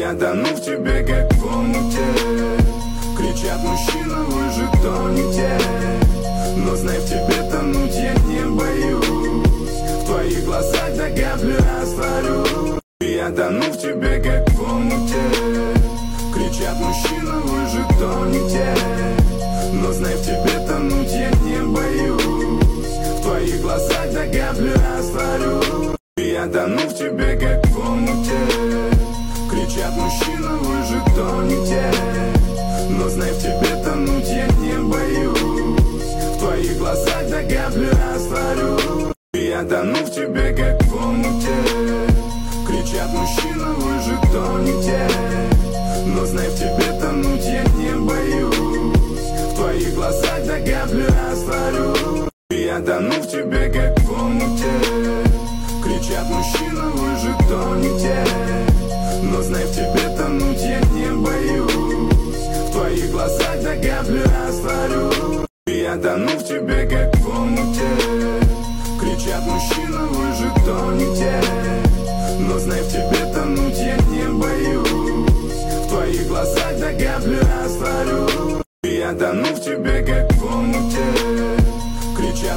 Я тону в тебе, как в омуте. Кричат: мужчина, вы же тонете. Но знай, в тебе тонуть я не боюсь. В твоих глазах до капли растворюсь. Я тону в тебе, как в омуте. Кричат: мужчина, вы же тонете. Но знай, в тебе тонуть я не боюсь. В твоих глазах до капли растворюсь. Я тону в тебе, как в омуте. Кричат: мужчина, вы же тонете. Но знай, в тебе тонуть я не боюсь. В твоих глазах до капли растворюсь. Я тону в тебе, как в омуте. Кричат: мужчина, вы же тонете. Но знай, в тебе тонуть я не боюсь. В твоих глазах до капли растворюсь. Я тону в тебе, как в омуте. Кричат: мужчина, вы же тонете. Но знай, в тебе тонуть я не боюсь. В твоих глазах до капли растворюсь. Я тону в тебе, как в омуте. Кричат: мужчина, вы же тонете. Но знай, в тебе тонуть я не боюсь. В твоих глазах до капли растворюсь. Я тону в тебе, как